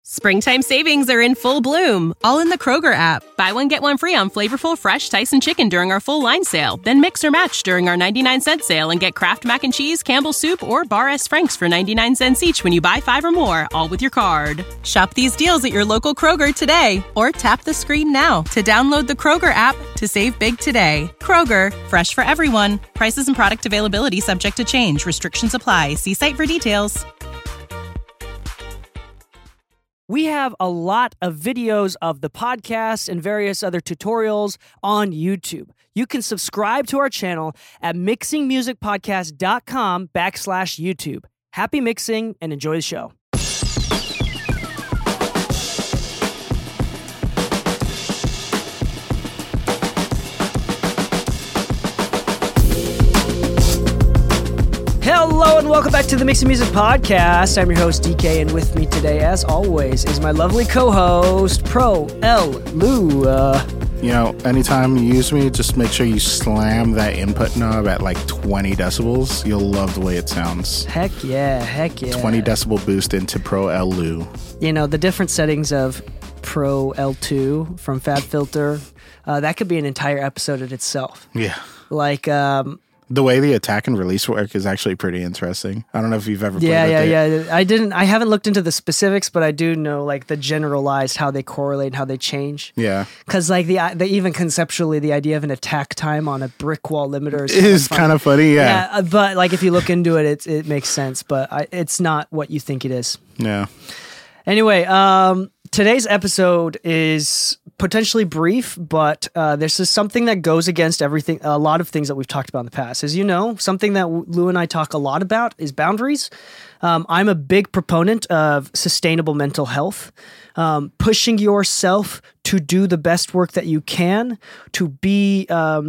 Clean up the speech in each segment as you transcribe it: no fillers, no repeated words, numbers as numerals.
Springtime savings are in full bloom, all in the Kroger app. Buy one, get one free on flavorful, fresh Tyson chicken during our full line sale. Then mix or match during our 99-cent sale and get Kraft Mac and Cheese, Campbell's Soup, or Bar S. Franks for 99 cents each when you buy 5 or more, all with your card. Shop these deals at your local Kroger today, or tap the screen now to download the Kroger app to save big today. Kroger, fresh for everyone. Prices and product availability subject to change. Restrictions apply. See site for details. We have a lot of videos of the podcast and various other tutorials on YouTube. You can subscribe to our channel at mixingmusicpodcast.com/YouTube. Happy mixing and enjoy the show. Hello and welcome back to the Mixing Music Podcast. I'm your host, DK, and with me today, as always, is my lovely co-host, Pro L. Lou. Anytime you use me, just make sure you slam that input knob at like 20 decibels. You'll love the way it sounds. Heck yeah. 20 decibel boost into Pro L. Lou. You know, the different settings of Pro L2 from FabFilter, that could be an entire episode in itself. Yeah. Like, the way the attack and release work is actually pretty interesting. I don't know if you've ever played it. Yeah. I haven't looked into the specifics, but I do know like the generalized how they correlate and how they change. Yeah. Because like the even conceptually, the idea of an attack time on a brick wall limiter is kind of funny. Yeah. But like if you look into it, it makes sense. But it's not what you think it is. Yeah. Anyway, today's episode is potentially brief, but this is something that goes against a lot of things that we've talked about in the past. As you know, something that Lou and I talk a lot about is boundaries. I'm a big proponent of sustainable mental health, pushing yourself to do the best work that you can, to be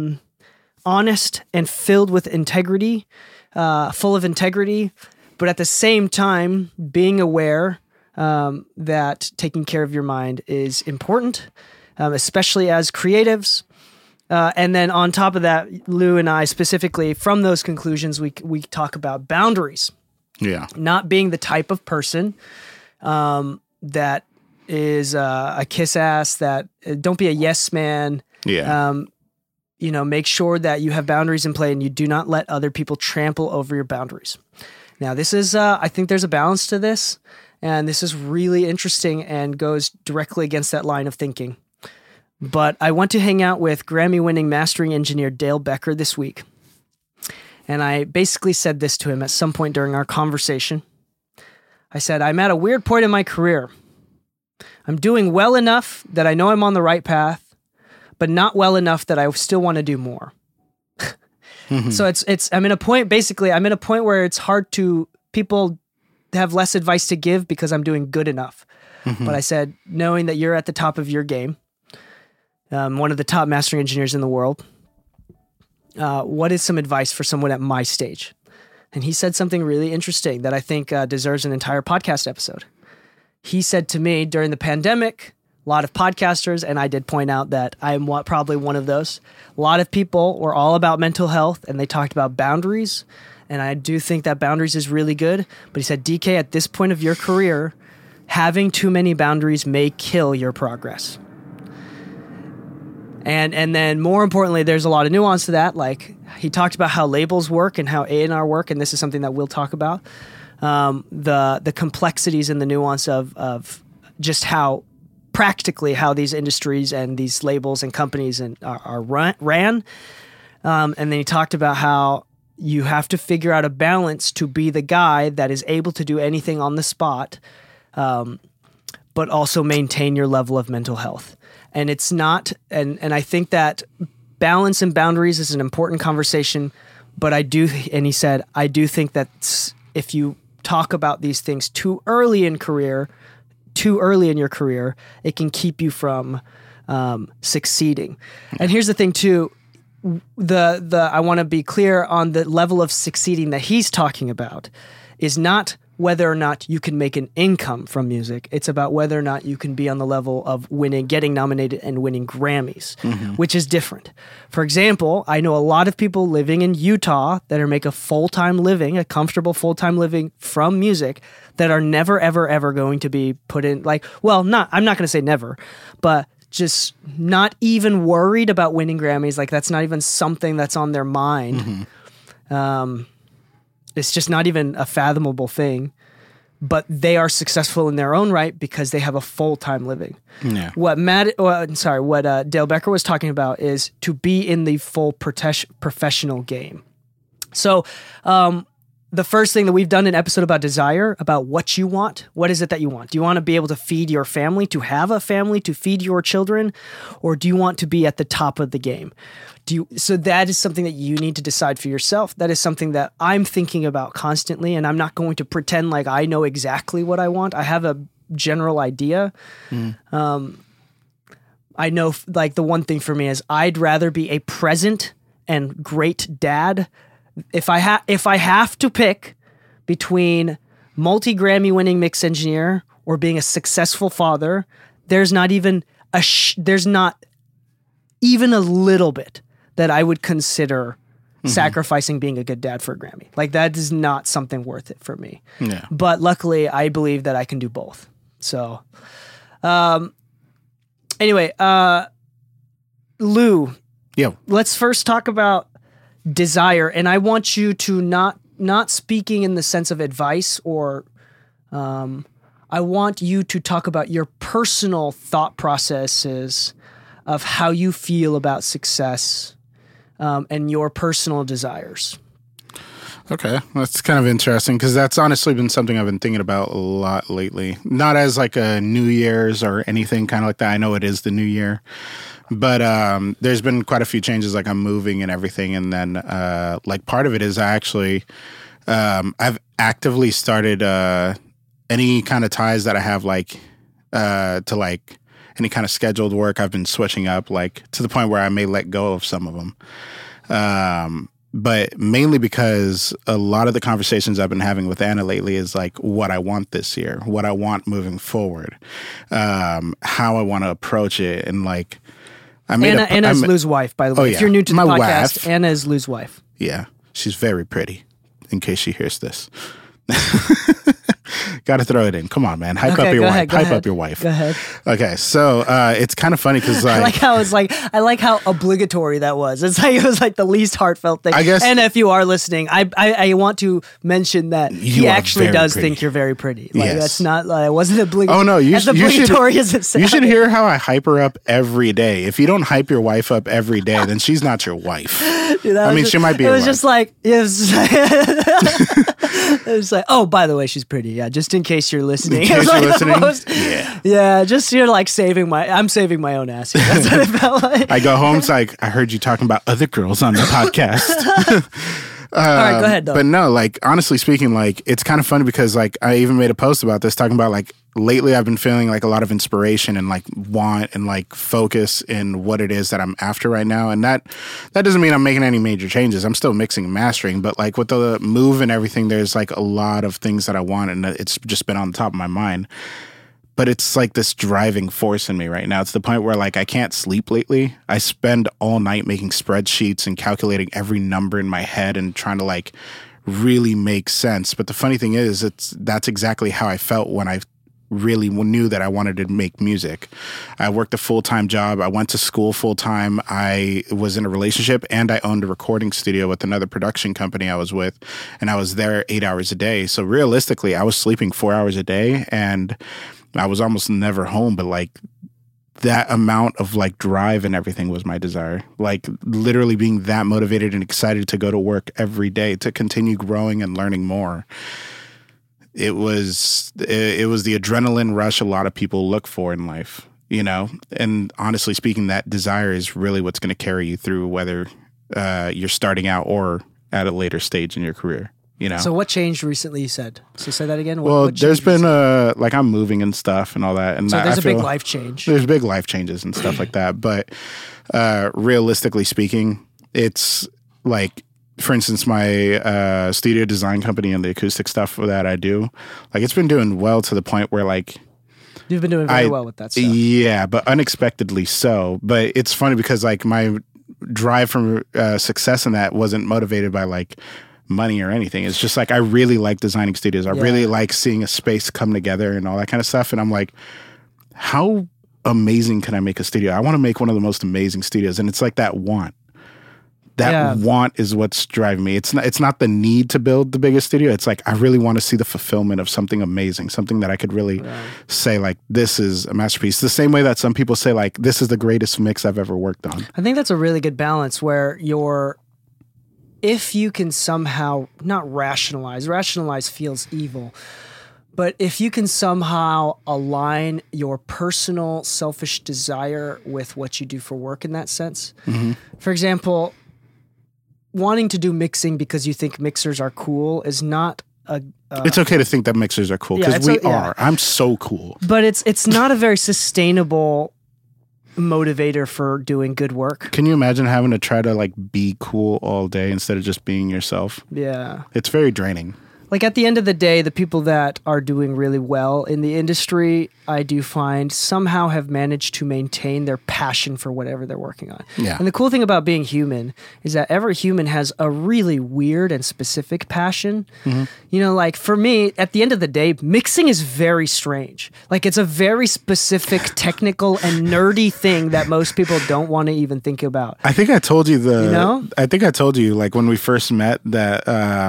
honest and filled with integrity, full of integrity, but at the same time, being aware that taking care of your mind is important, especially as creatives. And then on top of that, Lou and I specifically, from those conclusions, we talk about boundaries. Yeah. Not being the type of person that is a kiss ass, that don't be a yes man. Yeah. Make sure that you have boundaries in play and you do not let other people trample over your boundaries. Now, this is, I think there's a balance to this. And this is really interesting and goes directly against that line of thinking. But I went to hang out with Grammy-winning mastering engineer Dale Becker this week. And I basically said this to him at some point during our conversation. I said, I'm at a weird point in my career. I'm doing well enough that I know I'm on the right path, but not well enough that I still want to do more. Mm-hmm. So I'm in a point where it's hard to, people have less advice to give because I'm doing good enough. Mm-hmm. But I said, knowing that you're at the top of your game, one of the top mastering engineers in the world, what is some advice for someone at my stage? And he said something really interesting that I think deserves an entire podcast episode. He said to me during the pandemic, a lot of podcasters, and I did point out that I'm probably one of those, a lot of people were all about mental health and they talked about boundaries. And I do think that boundaries is really good. But he said, DK, at this point of your career, having too many boundaries may kill your progress. And then more importantly, there's a lot of nuance to that. Like he talked about how labels work and how A&R work. And this is something that we'll talk about. The complexities and the nuance of just how practically how these industries and these labels and companies are ran. And then he talked about how you have to figure out a balance to be the guy that is able to do anything on the spot, but also maintain your level of mental health. And it's not, and I think that balance and boundaries is an important conversation, but and he said, I do think that if you talk about these things too early in your career, it can keep you from succeeding. And here's the thing too, I want to be clear on the level of succeeding that he's talking about is not whether or not you can make an income from music. It's about whether or not you can be on the level of getting nominated and winning Grammys, which is different. For example, I know a lot of people living in Utah that are make a full-time living, a comfortable full-time living from music, that are never, ever, ever going to be put in, I'm not going to say never, but just not even worried about winning Grammys. Like, that's not even something that's on their mind. It's just not even a fathomable thing, but they are successful in their own right because they have a full-time living. Yeah. What Dale Becker was talking about is to be in the full professional game. So, the first thing that we've done an episode about desire, about what you want. What is it that you want? Do you want to be able to feed your family, to have a family, to feed your children? Or do you want to be at the top of the game? So that is something that you need to decide for yourself. That is something that I'm thinking about constantly, and I'm not going to pretend like I know exactly what I want. I have a general idea. I know, like, the one thing for me is I'd rather be a present and great dad. If I have to pick between multi-Grammy winning mix engineer or being a successful father, there's not even a little bit that I would consider sacrificing being a good dad for a Grammy. Like, that is not something worth it for me. Yeah. But luckily, I believe that I can do both. So, anyway, Lou, let's first talk about desire. And I want you to not speaking in the sense of advice or, I want you to talk about your personal thought processes of how you feel about success, and your personal desires. Okay, that's kind of interesting because that's honestly been something I've been thinking about a lot lately. Not as like a New Year's or anything kind of like that. I know it is the new year, but there's been quite a few changes. Like, I'm moving and everything, and then like part of it is I actually I've actively started any kind of ties that I have to like any kind of scheduled work. I've been switching up, like, to the point where I may let go of some of them. But mainly because a lot of the conversations I've been having with Anna lately is like what I want this year, what I want moving forward, how I want to approach it. And like, Anna is Lou's wife, by the way. If you're new to the podcast, wife. Anna is Lou's wife. Yeah. She's very pretty, in case she hears this. Got to throw it in. Come on, man. Hype up your wife. Hype up your wife. Go ahead. Okay, so it's kind of funny because I like how obligatory that was. It was like the least heartfelt thing. I guess. And if you are listening, I want to mention that he actually does think you're very pretty. Like, yes. That's not like, it wasn't obligatory. Oh no, obligatory as it sounds. You should hear how I hype her up every day. If you don't hype your wife up every day, then she's not your wife. Dude, she might be. It was just like it was like, oh, by the way, she's pretty. Yeah, just in case you're listening. In case you're listening. Yeah, just you're like I'm saving my own ass here. That's what it felt like. I go home, it's like, I heard you talking about other girls on the podcast. All right, go ahead, though. But no, like, honestly speaking, like, it's kind of funny because, like, I even made a post about this talking about, like, lately I've been feeling like a lot of inspiration and like want and like focus in what it is that I'm after right now. And that doesn't mean I'm making any major changes. I'm still mixing and mastering, but like with the move and everything, there's like a lot of things that I want, and it's just been on the top of my mind. But it's like this driving force in me right now. It's the point where like I can't sleep lately. I spend all night making spreadsheets and calculating every number in my head and trying to like really make sense. But the funny thing is, that's exactly how I felt when I really knew that I wanted to make music. I worked a full-time job. I went to school full-time. I was in a relationship, and I owned a recording studio with another production company I was with, and I was there 8 hours a day. So realistically, I was sleeping 4 hours a day, and I was almost never home. But like, that amount of like drive and everything was my desire. Like, literally being that motivated and excited to go to work every day to continue growing and learning more. It was the adrenaline rush a lot of people look for in life, you know? And honestly speaking, that desire is really what's going to carry you through, whether you're starting out or at a later stage in your career, you know? So what changed recently, you said? So say that again. What there's been like, I'm moving and stuff and all that. And so there's a big life change. There's big life changes and stuff like that. But realistically speaking, it's like, for instance, my studio design company and the acoustic stuff that I do, like it's been doing well to the point where like you've been doing very well with that stuff. Yeah, but unexpectedly so. But it's funny because like my drive from success in that wasn't motivated by like money or anything. It's just like I really like designing studios. I really like seeing a space come together and all that kind of stuff. And I'm like, how amazing can I make a studio? I want to make one of the most amazing studios. And it's like that want. That want is what's driving me. It's not the need to build the biggest studio. It's like I really want to see the fulfillment of something amazing, something that I could really say like this is a masterpiece. The same way that some people say like this is the greatest mix I've ever worked on. I think that's a really good balance where if you can somehow not rationalize feels evil, but if you can somehow align your personal selfish desire with what you do for work in that sense. For example, wanting to do mixing because you think mixers are cool is not a... it's okay to think that mixers are cool because we are. I'm so cool. But it's not a very sustainable motivator for doing good work. Can you imagine having to try to like be cool all day instead of just being yourself? Yeah. It's very draining. Like at the end of the day, the people that are doing really well in the industry, I do find somehow have managed to maintain their passion for whatever they're working on. Yeah. And the cool thing about being human is that every human has a really weird and specific passion. You know, like for me, at the end of the day, mixing is very strange. Like it's a very specific, technical, and nerdy thing that most people don't want to even think about. I think I told you I think I told you like when we first met that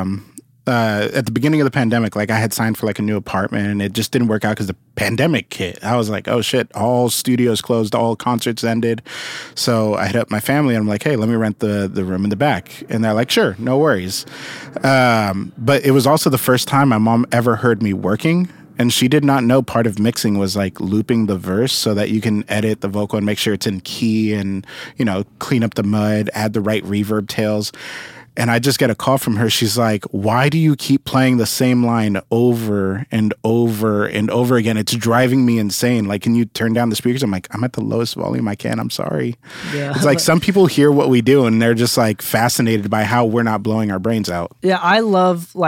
at the beginning of the pandemic, like I had signed for like a new apartment and it just didn't work out because the pandemic hit. I was like, oh shit, all studios closed, all concerts ended. So I hit up my family and I'm like, hey, let me rent the room in the back. And they're like, sure, no worries. But it was also the first time my mom ever heard me working. And she did not know part of mixing was like looping the verse so that you can edit the vocal and make sure it's in key and, you know, clean up the mud, add the right reverb tails. And I just get a call from her. She's like, why do you keep playing the same line over and over and over again? It's driving me insane. Like, can you turn down the speakers? I'm like, I'm at the lowest volume I can. I'm sorry. Yeah. It's like some people hear what we do and they're just like fascinated by how we're not blowing our brains out. Yeah, I love the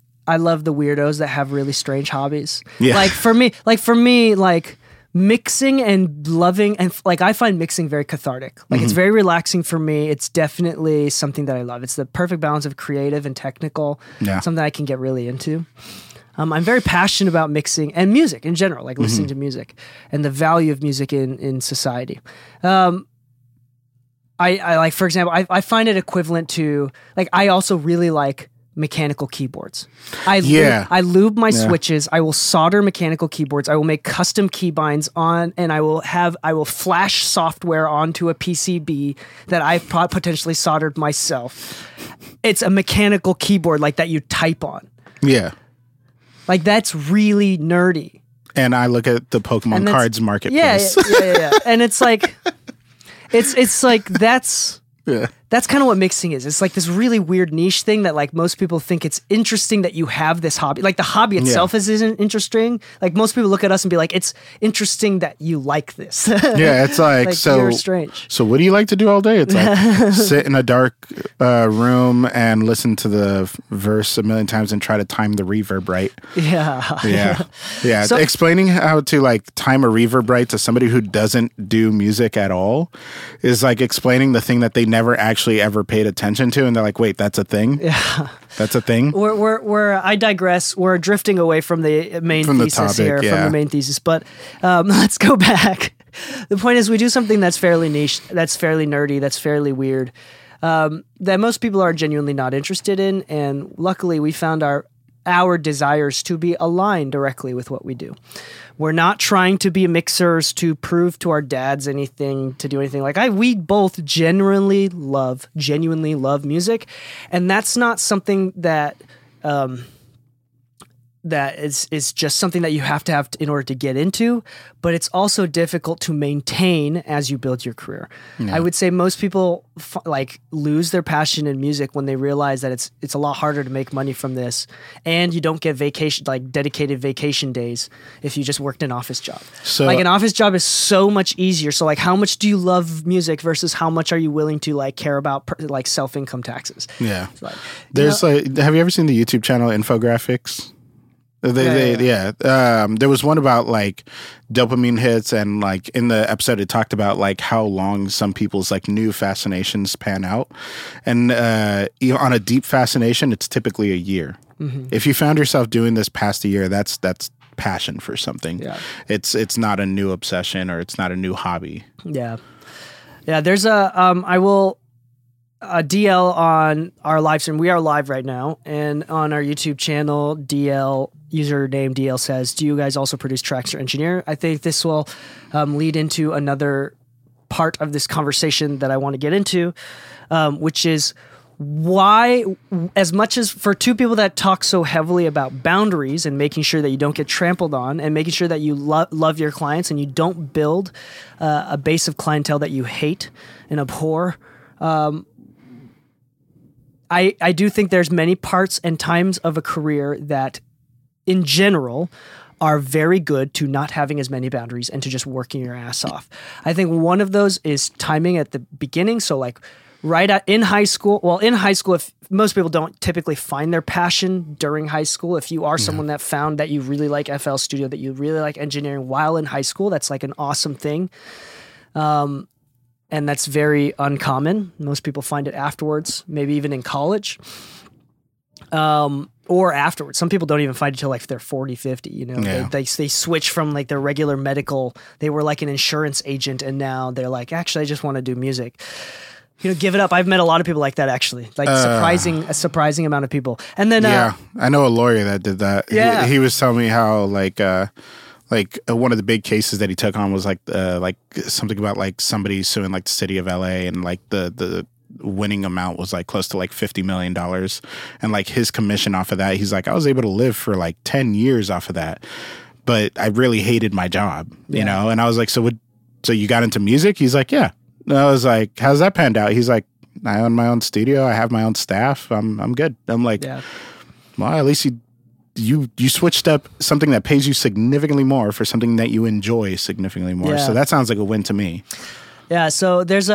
weirdos that have really strange hobbies. Yeah. Like for me, mixing and loving and like I find mixing very cathartic. Like it's very relaxing for me. It's definitely something that I love. It's the perfect balance of creative and technical. Yeah. Something I can get really into. I'm very passionate about mixing and music in general, like listening to music and the value of music in society. I like, for example, I find it equivalent to like I also really like mechanical keyboards. I lube my switches. I will solder mechanical keyboards. I will make custom keybinds on, and I will flash software onto a PCB that I've potentially soldered myself. It's a mechanical keyboard like that you type on. Yeah. Like that's really nerdy. And I look at the Pokemon cards marketplace. Yeah. And it's like, it's like that's... Yeah. That's kind of what mixing is. It's like this really weird niche thing that like most people think it's interesting that you have this hobby. Like the hobby itself isn't interesting. Like most people look at us and be like, it's interesting that you like this. Yeah, it's like so you're strange. So what do you like to do all day? It's like sit in a dark room and listen to the verse a million times and try to time the reverb right. Yeah. So, explaining how to like time a reverb right to somebody who doesn't do music at all is like explaining the thing that they never actually ever paid attention to, and they're like, wait, that's a thing? Yeah. That's a thing? I digress. We're drifting away from the main thesis here, from the main thesis, but let's go back. The point is we do something that's fairly niche, that's fairly nerdy, that's fairly weird, that most people are genuinely not interested in, and luckily we found our desires to be aligned directly with what we do. We're not trying to be mixers to prove to our dads anything, to do anything. Like we both genuinely love music, and that's not something that that is just something that you have to have in order to get into, but it's also difficult to maintain as you build your career. I would say most people lose their passion in music when they realize that it's a lot harder to make money from this, and you don't get dedicated vacation days if you just worked an office job. So an office job is so much easier. So how much do you love music versus how much are you willing to care about self-income taxes? Yeah. There's have you ever seen the YouTube channel Infographics? There was one about dopamine hits, and in the episode it talked about how long some people's new fascinations pan out, and on a deep fascination it's typically a year. Mm-hmm. If you found yourself doing this past a year, that's passion for something. Yeah. It's not a new obsession, or it's not a new hobby. Yeah. There's a DL on our live stream. We are live right now, and on our YouTube channel, DL username DL says, "Do you guys also produce tracks or engineer?" I think this will lead into another part of this conversation that I want to get into, which is why, as much as for two people that talk so heavily about boundaries and making sure that you don't get trampled on, and making sure that you love your clients and you don't build a base of clientele that you hate and abhor. I do think there's many parts and times of a career that, in general, are very good to not having as many boundaries and to just working your ass off. I think one of those is timing at the beginning. So in high school, if most people don't typically find their passion during high school. If you are someone that found that you really like FL Studio, that you really like engineering while in high school, that's an awesome thing. And that's very uncommon. Most people find it afterwards, maybe even in college, or afterwards. Some people don't even find it until they're 40, 50. They switch from their regular medical. They were an insurance agent, and now they're actually, I just want to do music. Give it up. I've met a lot of people like that, actually. A surprising amount of people. And then I know a lawyer that did that. Yeah, he was telling me how one of the big cases that he took on was something about somebody suing the city of LA, and the winning amount was close to $50 million, and his commission off of that, he's I was able to live for 10 years off of that, but I really hated my job, you know. And I was so you got into music? He's yeah. And I was how's that panned out? He's I own my own studio, I have my own staff, I'm good. I'm well, at least you switched up something that pays you significantly more for something that you enjoy significantly more. Yeah. So that sounds like a win to me. Yeah. So there's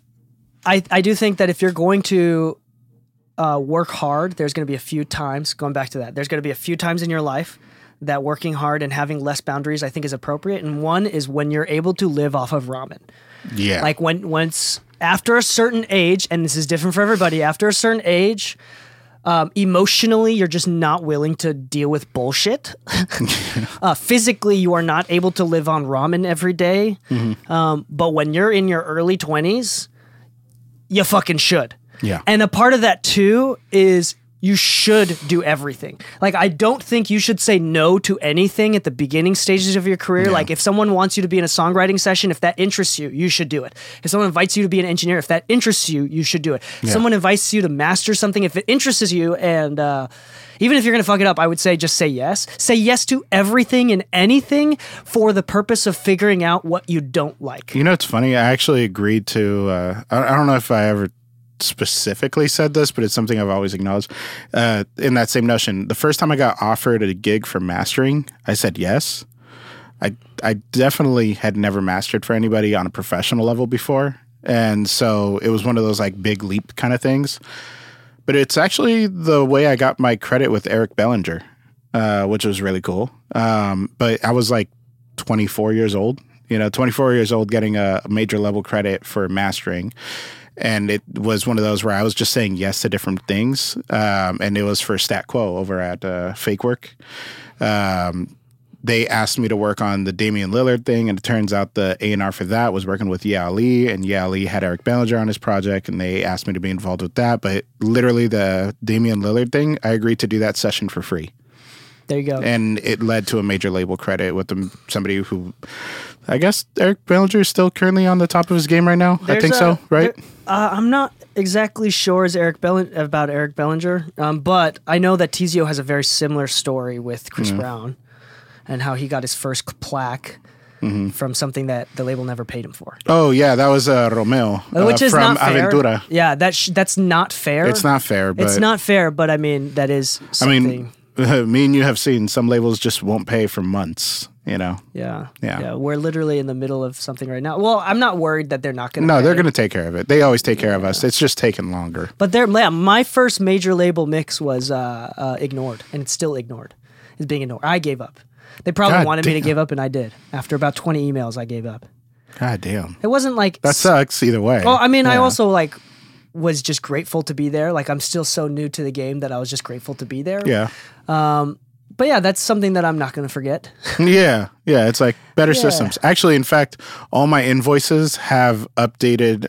I do think that if you're going to work hard, there's going to be a few times, going back to that, there's going to be a few times in your life that working hard and having less boundaries, I think, is appropriate. And one is when you're able to live off of ramen. Yeah. Once after a certain age, and this is different for everybody, after a certain age, emotionally, you're just not willing to deal with bullshit. Physically, you are not able to live on ramen every day. Mm-hmm. But when you're in your early 20s, you fucking should. Yeah. And a part of that too is you should do everything. I don't think you should say no to anything at the beginning stages of your career. Yeah. If someone wants you to be in a songwriting session, if that interests you, you should do it. If someone invites you to be an engineer, if that interests you, you should do it. If someone invites you to master something, if it interests you, and even if you're going to fuck it up, I would say just say yes. Say yes to everything and anything for the purpose of figuring out what you don't like. It's funny. I actually agreed to, I don't know if I ever specifically said this, but it's something I've always acknowledged. In that same notion, the first time I got offered a gig for mastering, I said yes. I definitely had never mastered for anybody on a professional level before, and so it was one of those big leap kind of things. But it's actually the way I got my credit with Eric Bellinger, which was really cool. But I was 24 years old, 24 years old, getting a major level credit for mastering. And it was one of those where I was just saying yes to different things. And it was for Stat Quo over at Fake Work. They asked me to work on the Damian Lillard thing, and it turns out the A&R for that was working with Ye Ali, and Ye Ali had Eric Bellinger on his project, and they asked me to be involved with that. But literally the Damian Lillard thing, I agreed to do that session for free. There you go. And it led to a major label credit with somebody who, I guess Eric Bellinger is still currently on the top of his game right now. I think so, right? I'm not exactly sure about Eric Bellinger, but I know that Tizio has a very similar story with Chris Brown and how he got his first plaque from something that the label never paid him for. Oh, yeah, that was Romeo which is from not fair. Aventura. Yeah, that's not fair. It's not fair, but... It's not fair, but I mean, that is something... me and you have seen some labels just won't pay for months, you know? Yeah. We're literally in the middle of something right now. Well, I'm not worried that they're not going to No, pay. they're going to take care of it. They always take care of us. It's just taking longer. But my first major label mix was ignored, and it's still ignored. It's being ignored. I gave up. They probably wanted me to give up, and I did. After about 20 emails, I gave up. God damn. It wasn't like... That sucks either way. Well, I mean, I also was just grateful to be there. Like, I'm still so new to the game that I was just grateful to be there. Yeah. But yeah, that's something that I'm not going to forget. Yeah. It's like better systems. Actually, in fact, all my invoices have updated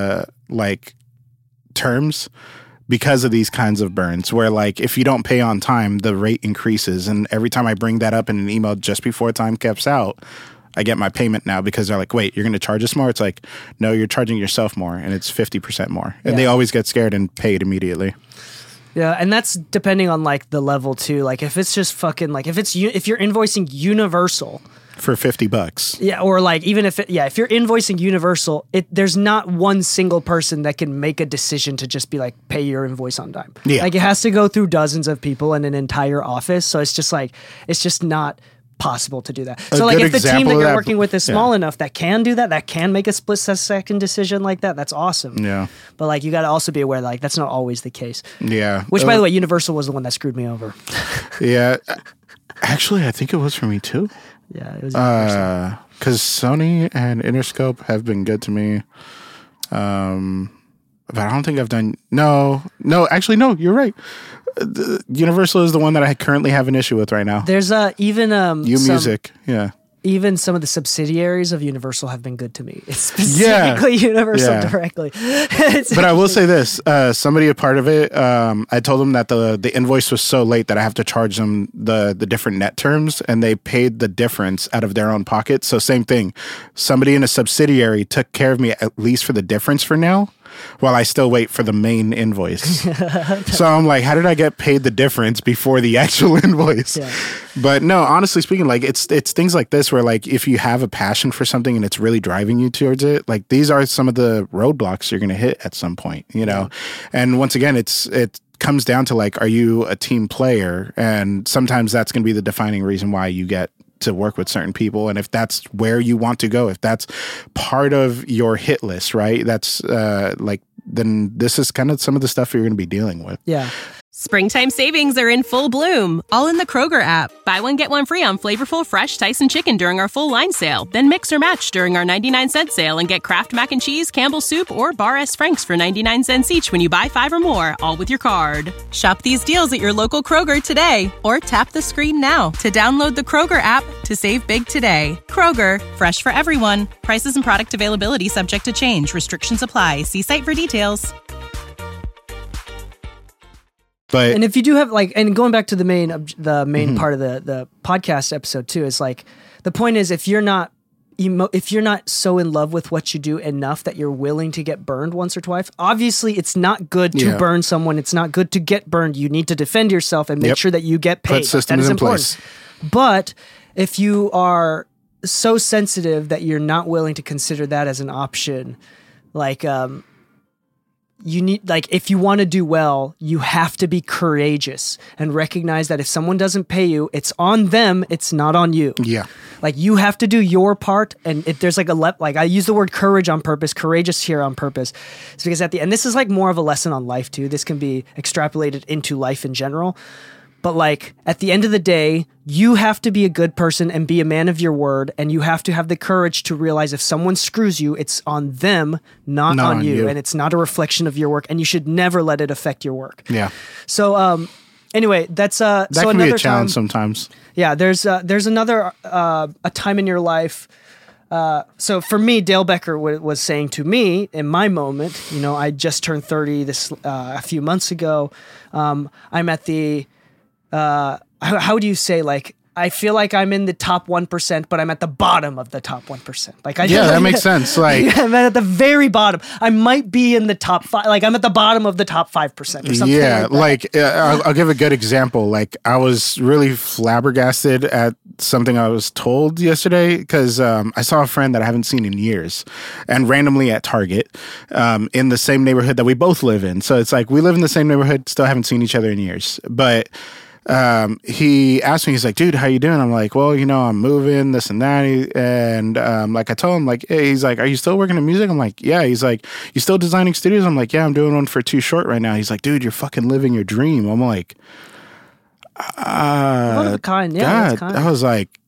terms because of these kinds of burns where like if you don't pay on time, the rate increases. And every time I bring that up in an email just before time caps out, I get my payment now because they're like, wait, you're going to charge us more? It's like, no, you're charging yourself more and it's 50% more. And they always get scared and pay it immediately. Yeah, and that's depending on like the level too. Like if it's just fucking like if you're invoicing Universal for $50. Yeah, or like even if you're invoicing Universal, there's not one single person that can make a decision to just be like pay your invoice on time. Yeah. Like it has to go through dozens of people in an entire office. So it's just not possible to do that. So like if the team that you're working with is small enough that can do that can make a split second decision like that, that's awesome. Yeah. But like you got to also be aware that like that's not always the case. Yeah. Which by the way, Universal was the one that screwed me over. Yeah. Actually, I think it was for me too. Yeah, it was because Sony and Interscope have been good to me. But I don't think I've done actually, you're right. Universal is the one that I currently have an issue with right now. There's even Music, even some of the subsidiaries of Universal have been good to me. It's specifically Universal directly. But I will say this: somebody a part of it, I told them that the invoice was so late that I have to charge them the different net terms, and they paid the difference out of their own pocket. So same thing, somebody in a subsidiary took care of me at least for the difference for now, while I still wait for the main invoice. So I'm like, how did I get paid the difference before the actual invoice? Yeah. But no, honestly speaking, like it's things like this where like if you have a passion for something and it's really driving you towards it, like these are some of the roadblocks you're going to hit at some point, you know? And once again, it comes down to like, are you a team player? And sometimes that's going to be the defining reason why you get to work with certain people. And if that's where you want to go, if that's part of your hit list, right? That's then this is kind of some of the stuff you're going to be dealing with. Yeah. Springtime savings are in full bloom, all in the Kroger app. Buy one, get one free on flavorful, fresh Tyson chicken during our full line sale. Then mix or match during our 99-cent sale and get Kraft Mac and Cheese, Campbell's Soup, or Bar S. Frank's for 99 cents each when you buy 5 or more, all with your card. Shop these deals at your local Kroger today, or tap the screen now to download the Kroger app to save big today. Kroger, fresh for everyone. Prices and product availability subject to change. Restrictions apply. See site for details. But, and if you do have like, and going back to the main part of the podcast episode too, is like the point is if you're not so in love with what you do enough that you're willing to get burned once or twice, obviously it's not good to burn someone. It's not good to get burned. You need to defend yourself and make sure that you get paid. Put systems that is in important. place. But if you are so sensitive that you're not willing to consider that as an option, like, you need, like, if you want to do well, you have to be courageous and recognize that if someone doesn't pay you, it's on them, it's not on you. Yeah. Like, you have to do your part. And if there's like I use the word courage on purpose, courageous here on purpose. It's because at the end, this is like more of a lesson on life too. This can be extrapolated into life in general. But like at the end of the day, you have to be a good person and be a man of your word. And you have to have the courage to realize if someone screws you, it's on them, not on you. And it's not a reflection of your work. And you should never let it affect your work. Yeah. So anyway, that's that so can another be a challenge time, sometimes. Yeah, there's another a time in your life. So for me, Dale Becker was saying to me in my moment, you know, I just turned 30 a few months ago. I'm at the how do you say, like, I feel like I'm in the top 1%, but I'm at the bottom of the top 1%. Like, that makes sense. Like, I'm at the very bottom. I might be in the top 5. Like, I'm at the bottom of the top 5% or something. Yeah, like that. I'll give a good example. Like, I was really flabbergasted at something I was told yesterday because I saw a friend that I haven't seen in years, and randomly at Target, in the same neighborhood that we both live in. So it's like we live in the same neighborhood, still haven't seen each other in years, but. He asked me, he's like, dude, how you doing? I'm like, well, I'm moving, this and that. And like I told him, like, hey, he's like, are you still working in music? I'm like, yeah. He's like, you still designing studios? I'm like, yeah, I'm doing one for Too Short right now. He's like, dude, you're fucking living your dream. I'm like, one of a kind. Yeah, God. that's kind. I was like,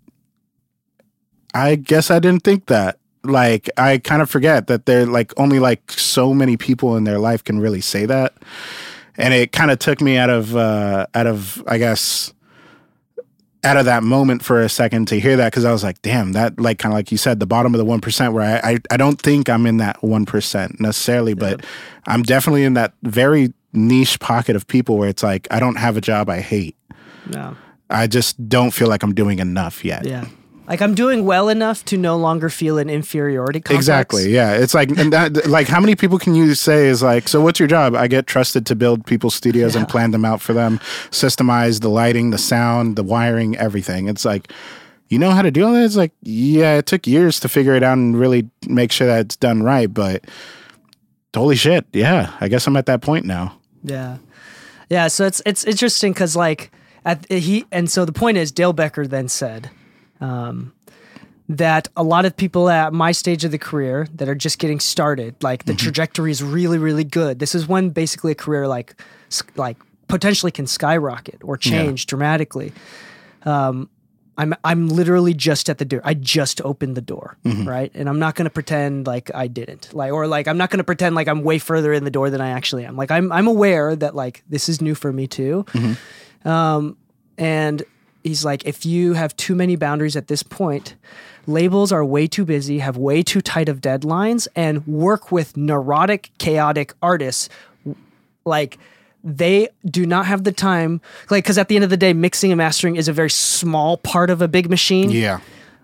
I guess I didn't think that. Like, I kind of forget that they're like only like so many people in their life can really say that. And it kind of took me out of I guess out of that moment for a second to hear that, because I was like, damn, that, like, kind of like you said, the bottom of the 1%, where I don't think I'm in that 1% necessarily, but I'm definitely in that very niche pocket of people where it's like, I don't have a job I hate. No. I just don't feel like I'm doing enough yet. Yeah. Like, I'm doing well enough to no longer feel an inferiority complex. Exactly. Yeah. It's like, and that, like, how many people can you say is like, so what's your job? I get trusted to build people's studios and plan them out for them, systemize the lighting, the sound, the wiring, everything. It's like, you know how to do all that? It's like, yeah, it took years to figure it out and really make sure that it's done right. But holy shit. Yeah. I guess I'm at that point now. Yeah. Yeah. So it's interesting because, like, so the point is, Dale Becker then said, that a lot of people at my stage of the career that are just getting started, like, the trajectory is really, really good. This is when basically a career like potentially can skyrocket or change dramatically. I'm literally just at the door. I just opened the door, right? And I'm not going to pretend like I didn't, I'm not going to pretend like I'm way further in the door than I actually am. Like, I'm aware that, like, this is new for me too. And he's like, if you have too many boundaries at this point, labels are way too busy, have way too tight of deadlines, and work with neurotic, chaotic artists. Like, they do not have the time, like, because at the end of the day, mixing and mastering is a very small part of a big machine. Yeah.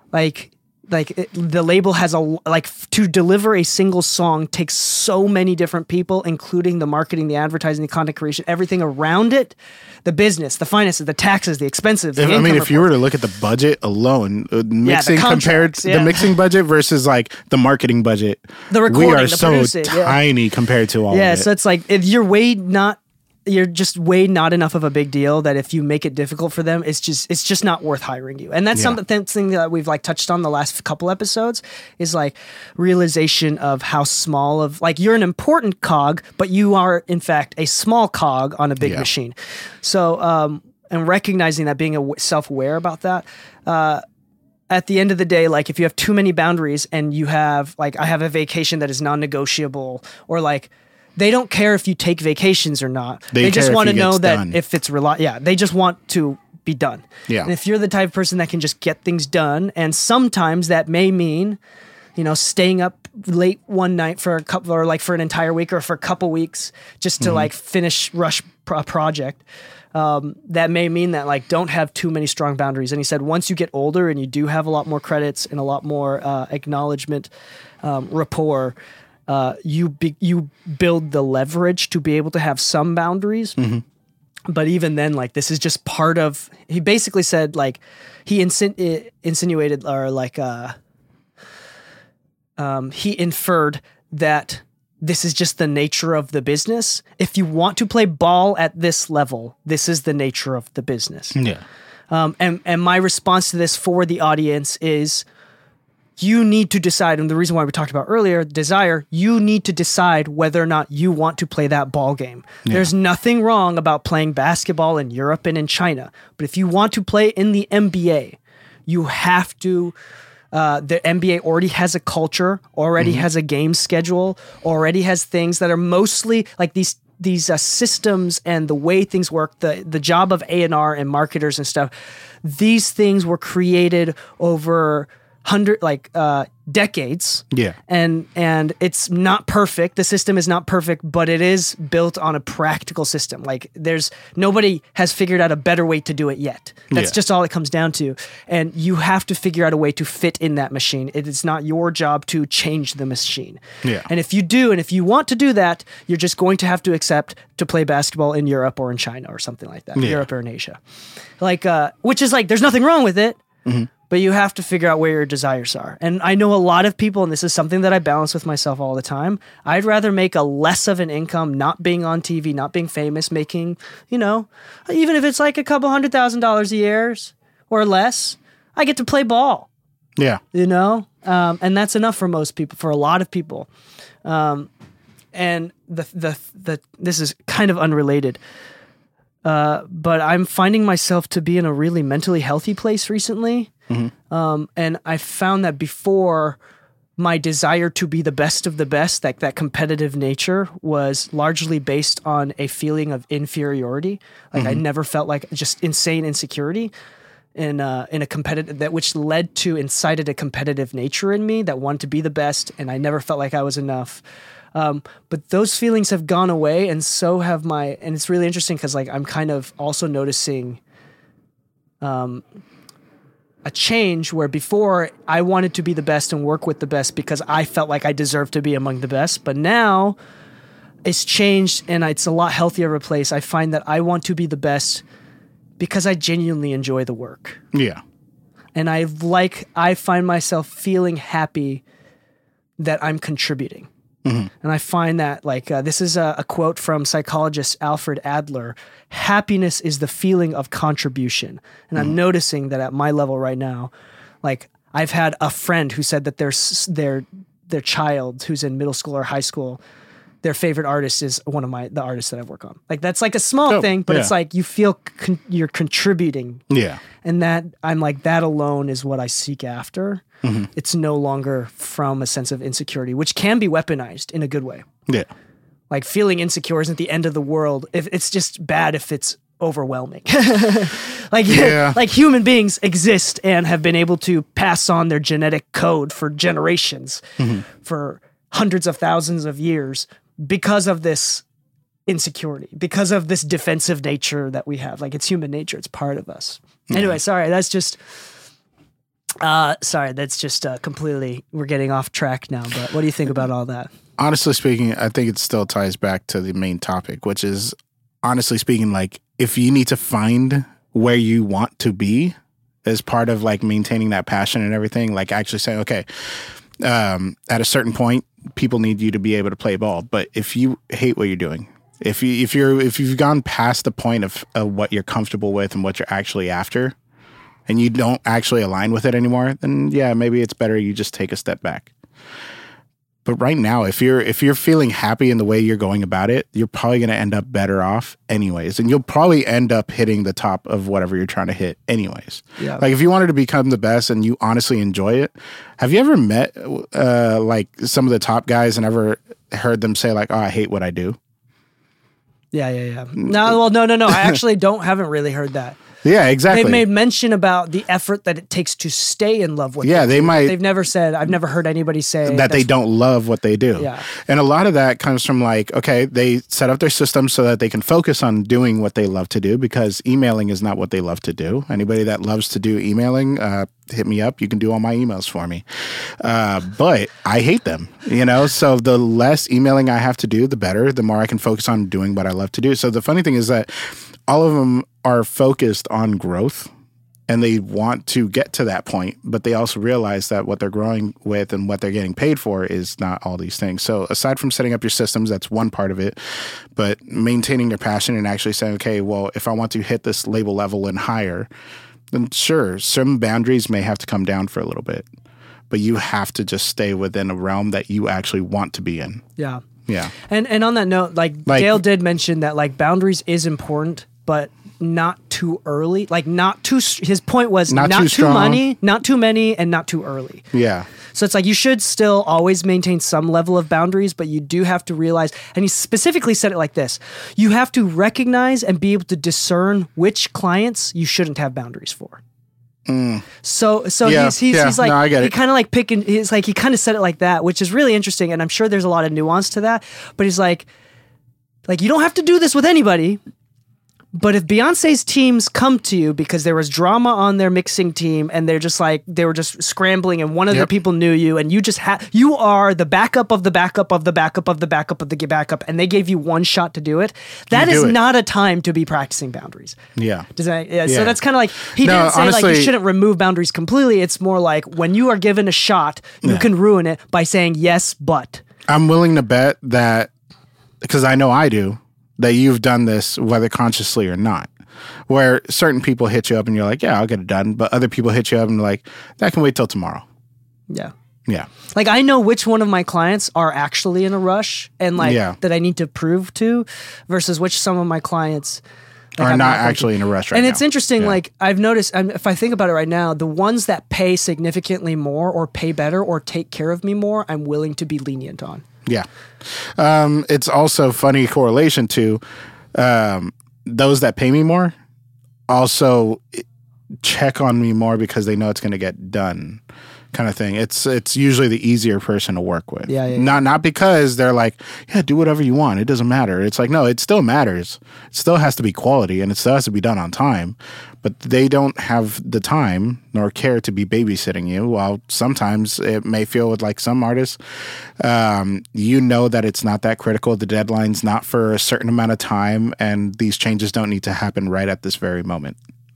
The label has to deliver a single song takes so many different people, including the marketing, the advertising, the content creation, everything around it, the business, the finances, the taxes, the expenses. If you were to look at the budget alone, mixing compared to the mixing budget versus like the marketing budget, the recording, we are so tiny compared to all of it. Yeah, so it's like, if you're just way not enough of a big deal that if you make it difficult for them, it's just not worth hiring you. And that's something that we've, like, touched on the last couple episodes, is like realization of how small of, like, you're an important cog, but you are in fact a small cog on a big machine. So, and recognizing that, being self-aware about that, at the end of the day, like, if you have too many boundaries and you have, like, I have a vacation that is non-negotiable, or like, they don't care if you take vacations or not. They just want to know that done. If it's they just want to be done. Yeah. And if you're the type of person that can just get things done, and sometimes that may mean, staying up late one night for a couple, or like for an entire week or for a couple weeks just to like rush a project. That may mean that, like, don't have too many strong boundaries. And he said, once you get older and you do have a lot more credits and a lot more acknowledgement, rapport, you build the leverage to be able to have some boundaries. But even then, like, this is just part of, he basically said, like, he insinuated, or like, he inferred that this is just the nature of the business. If you want to play ball at this level, this is the nature of the business. Yeah. And my response to this for the audience is, you need to decide, and the reason why we talked about earlier, desire, you need to decide whether or not you want to play that ball game. Yeah. There's nothing wrong about playing basketball in Europe and in China, but if you want to play in the NBA, you have to, the NBA already has a culture, already has a game schedule, already has things that are mostly like these systems and the way things work, the job of A&R and marketers and stuff. These things were created over decades. Yeah. And it's not perfect. The system is not perfect, but it is built on a practical system. Like nobody has figured out a better way to do it yet. That's just all it comes down to. And you have to figure out a way to fit in that machine. It is not your job to change the machine. Yeah. And if you do, and if you want to do that, you're just going to have to accept to play basketball in Europe or in China or something like that. Yeah. Europe or in Asia. Which is there's nothing wrong with it. Mm-hmm. But you have to figure out where your desires are. And I know a lot of people, and this is something that I balance with myself all the time, I'd rather make a less of an income not being on TV, not being famous, making, even if it's like a couple $100,000 a year or less, I get to play ball. Yeah. And that's enough for most people, for a lot of people. And this is kind of unrelated. But I'm finding myself to be in a really mentally healthy place recently. Mm-hmm. And I found that before, my desire to be the best of the best, that competitive nature, was largely based on a feeling of inferiority. I never felt like just insane insecurity in a competitive, which incited a competitive nature in me that wanted to be the best. And I never felt like I was enough. But those feelings have gone away, and so have and it's really interesting because I'm kind of also noticing a change where before I wanted to be the best and work with the best because I felt like I deserved to be among the best. But now it's changed and it's a lot healthier of a place. I find that I want to be the best because I genuinely enjoy the work. Yeah. And I find myself feeling happy that I'm contributing. Mm-hmm. And I find that this is a quote from psychologist Alfred Adler: happiness is the feeling of contribution. And I'm noticing that at my level right now, I've had a friend who said that their child who's in middle school or high school, their favorite artist is one of the artists that I work on. That's a small thing, but it's you feel you're contributing. Yeah. And that I'm that alone is what I seek after. Mm-hmm. It's no longer from a sense of insecurity, which can be weaponized in a good way. Yeah. Feeling insecure isn't the end of the world. If it's just bad if it's overwhelming. Human beings exist and have been able to pass on their genetic code for generations, for hundreds of thousands of years, because of this insecurity, because of this defensive nature that we have. It's human nature. It's part of us. Anyway, sorry, that's just completely, we're getting off track now, but what do you think about all that? Honestly speaking, I think it still ties back to the main topic, which is, honestly speaking, if you need to find where you want to be as part of maintaining that passion and everything, actually saying, okay, at a certain point, people need you to be able to play ball. But if you hate what you're doing, if you've gone past the point of what you're comfortable with and what you're actually after, and you don't actually align with it anymore, then yeah, maybe it's better you just take a step back. But right now, if you're feeling happy in the way you're going about it, you're probably going to end up better off anyways. And you'll probably end up hitting the top of whatever you're trying to hit anyways. Yeah. If you wanted to become the best and you honestly enjoy it, have you ever met some of the top guys and ever heard them say oh, I hate what I do? Yeah. No. I actually haven't really heard that. Yeah, exactly. They've made mention about the effort that it takes to stay in love with. Yeah, they might. They've never said. I've never heard anybody say that they don't love what they do. Yeah, and a lot of that comes from okay, they set up their system so that they can focus on doing what they love to do, because emailing is not what they love to do. Anybody that loves to do emailing, hit me up. You can do all my emails for me. But I hate them. So the less emailing I have to do, the better. The more I can focus on doing what I love to do. So the funny thing is that all of them are focused on growth, and they want to get to that point, but they also realize that what they're growing with and what they're getting paid for is not all these things. So aside from setting up your systems, that's one part of it, but maintaining your passion and actually saying, okay, well, if I want to hit this label level and higher, then sure, some boundaries may have to come down for a little bit, but you have to just stay within a realm that you actually want to be in. Yeah. Yeah. And on that note, Dale did mention that boundaries is important, but not too early. His point was not too many, and not too early. Yeah. So it's you should still always maintain some level of boundaries, but you do have to realize, and he specifically said it like this: you have to recognize and be able to discern which clients you shouldn't have boundaries for. So Yeah, he's like, no, I get he it. kind of like picking, he's like, he kind of said it like that, which is really interesting. And I'm sure there's a lot of nuance to that, but he's like, you don't have to do this with anybody. But if Beyonce's teams come to you because there was drama on their mixing team and they're just like, they were just scrambling and one of the people knew you and you just you are the backup of the backup of the backup of the backup of the backup and they gave you one shot to do it, that is not a time to be practicing boundaries. Yeah. So that's kind of like, he didn't say honestly, like you shouldn't remove boundaries completely. It's more like when you are given a shot, you can ruin it by saying yes, but. I'm willing to bet that, because I know I do, that you've done this whether consciously or not, where certain people hit you up and you're like, yeah, I'll get it done. But other people hit you up and like, that can wait till tomorrow. Yeah. Yeah. Like I know which one of my clients are actually in a rush and like that I need to prove to versus which some of my clients are not actually in a rush right now. And it's interesting, like I've noticed, if I think about it right now, the ones that pay significantly more or pay better or take care of me more, I'm willing to be lenient on. Yeah. It's also funny correlation to those that pay me more also check on me more because they know it's going to get done, kind of thing. It's usually the easier person to work with. Not because they're like, yeah, do whatever you want. It doesn't matter. It's like, no, it still matters. It still has to be quality and it still has to be done on time. But they don't have the time nor care to be babysitting you. While sometimes it may feel with like some artists, you know that it's not that critical. The deadline's not for a certain amount of time, and these changes don't need to happen right at this very moment.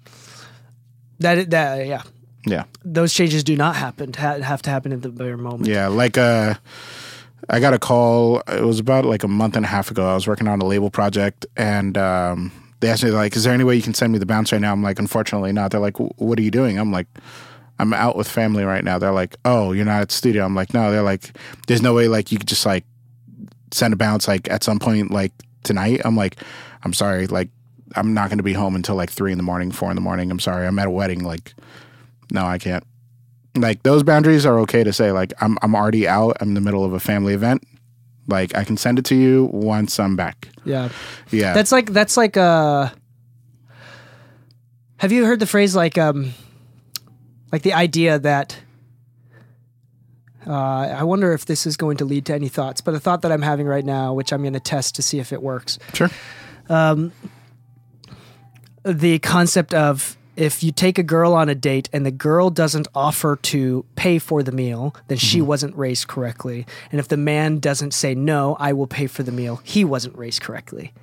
Yeah. Those changes do not have to happen at the very moment. Yeah, like I got a call. It was about like a month and a half ago. I was working on a label project, and they asked me like, "Is there any way you can send me the bounce right now?" I'm like, "Unfortunately, not." They're like, "What are you doing?" I'm like, "I'm out with family right now." They're like, "Oh, you're not at the studio?" I'm like, "No." They're like, "There's no way like you could just like send a bounce like at some point like tonight." I'm like, "I'm sorry, like I'm not going to be home until like 3 a.m, 4 a.m. I'm sorry, I'm at a wedding. Like, no, I can't." Like those boundaries are okay to say. Like I'm already out. I'm in the middle of a family event. Like I can send it to you once I'm back. Yeah. Yeah. That's like have you heard the phrase like the idea that I wonder if this is going to lead to any thoughts, but a thought that I'm having right now, which I'm going to test to see if it works. Sure. The concept of if you take a girl on a date and the girl doesn't offer to pay for the meal, then she wasn't raised correctly. And if the man doesn't say, no, I will pay for the meal, he wasn't raised correctly.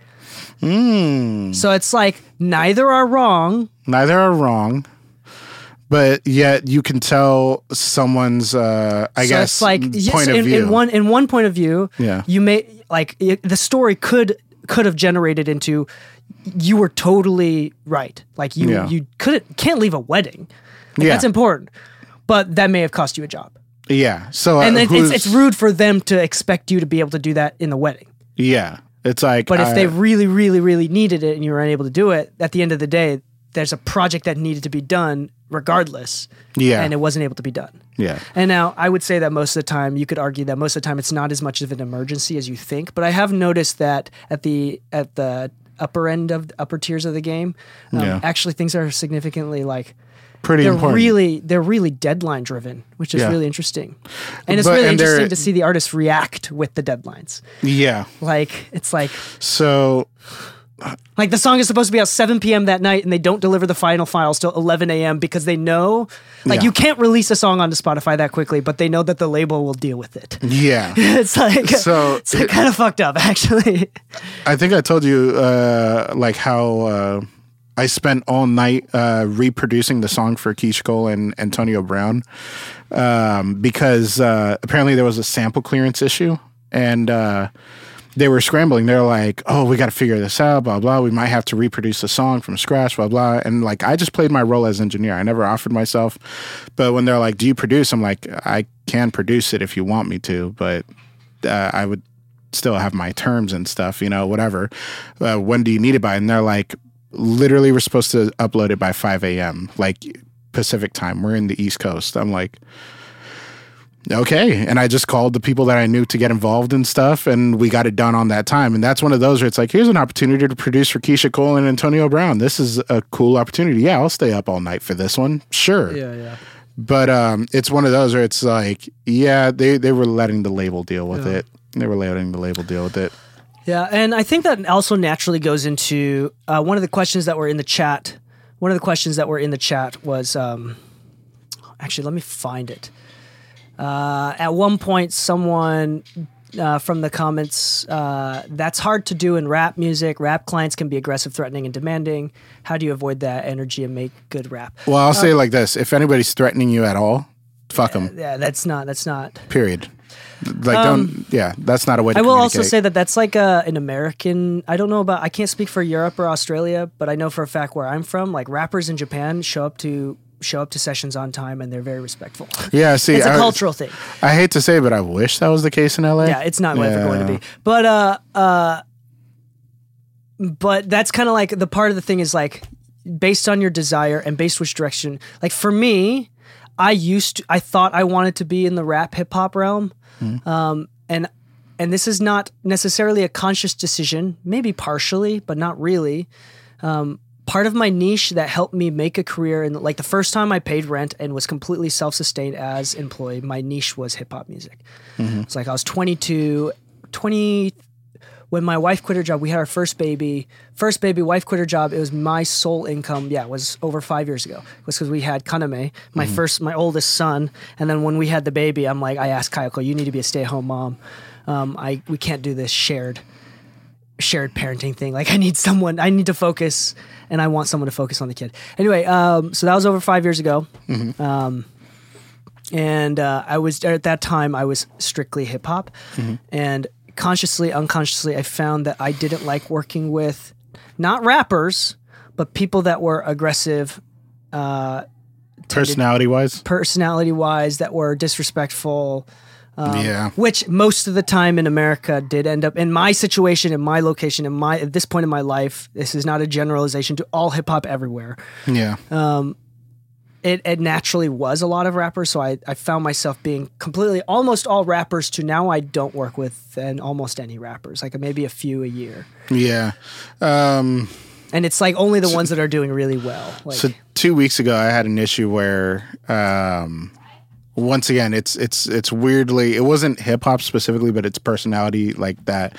So it's like neither are wrong. Neither are wrong. But yet you can tell someone's, point of view. In one point of view, you may like the story could have generated into you were totally right. Like you can't leave a wedding. Like, that's important. But that may have cost you a job. Yeah. So and then it's rude for them to expect you to be able to do that in the wedding. Yeah. It's like, but if they really, really, really needed it and you were unable to do it, at the end of the day, there's a project that needed to be done regardless. Yeah. And it wasn't able to be done. Yeah. And now I would say that most of the time, you could argue that most of the time it's not as much of an emergency as you think. But I have noticed that at the upper end of the upper tiers of the game, actually things are significantly like pretty important. They're really deadline driven, which is really interesting. And it's really interesting to see the artists react with the deadlines. Yeah. Like it's like so like the song is supposed to be out 7 p.m. that night and they don't deliver the final files till 11 a.m. because they know like you can't release a song onto Spotify that quickly, but they know that the label will deal with it. Yeah. It's like kind of fucked up actually. I think I told you like how I spent all night reproducing the song for Keyshia Cole and Antonio Brown because apparently there was a sample clearance issue and they were scrambling. They're like, oh, we got to figure this out, blah, blah. We might have to reproduce the song from scratch, blah, blah. And like, I just played my role as engineer. I never offered myself. But when they're like, do you produce? I'm like, I can produce it if you want me to, but I would still have my terms and stuff, you know, whatever. When do you need it by? And they're like, literally, we're supposed to upload it by 5 a.m., like Pacific time. We're in the East Coast. I'm like, Okay. And I just called the people that I knew to get involved in stuff, and we got it done on that time. And that's one of those where it's like, here's an opportunity to produce for Keisha Cole and Antonio Brown. This is a cool opportunity. Yeah, I'll stay up all night for this one. Sure. Yeah. But it's one of those where it's like, yeah, they were letting the label deal with it. They were letting the label deal with it. Yeah, and I think that also naturally goes into one of the questions that were in the chat. One of the questions that were in the chat was, actually, let me find it. At one point, someone from the comments, that's hard to do in rap music. Rap clients can be aggressive, threatening, and demanding. How do you avoid that energy and make good rap? Well, I'll say it like this. If anybody's threatening you at all, fuck them. Yeah, that's not. Period. Like, that's not a way to I will communicate. also say that that's like an American, I don't know about, I can't speak for Europe or Australia, but I know for a fact where I'm from, like rappers in Japan show up to sessions on time and they're very respectful. Yeah, see, it's a cultural thing. I hate to say it, but I wish that was the case in LA. Yeah, it's not ever going to be. But that's kind of like the part of the thing is like based on your desire and based which direction. Like for me, I thought I wanted to be in the rap hip hop realm. And this is not necessarily a conscious decision, maybe partially, but not really. Part of my niche that helped me make a career, and like the first time I paid rent and was completely self-sustained as employee, my niche was hip hop music. It's like I was 20, when my wife quit her job. We had our first baby, wife quit her job. It was my sole income. Yeah, it was over 5 years ago. It was because we had Kaname, my oldest son. And then when we had the baby, I asked Kayako, you need to be a stay-at-home mom. We can't do this shared parenting thing. Like I need to focus, and I want someone to focus on the kid. Anyway, so that was over 5 years ago. And I was, at that time, I was strictly hip hop. And consciously, unconsciously, I found that I didn't like working with not rappers, but people that were aggressive, personality-wise, that were disrespectful. Which most of the time in America did end up in my situation, in my location, at this point in my life. This is not a generalization to all hip hop everywhere. Yeah. It naturally was a lot of rappers, so I found myself being completely almost all rappers to now I don't work with almost any rappers, like maybe a few a year. Yeah. And it's like only the ones that are doing really well. Like, so 2 weeks ago, I had an issue where, once again, it's weirdly, it wasn't hip hop specifically, but it's personality like that.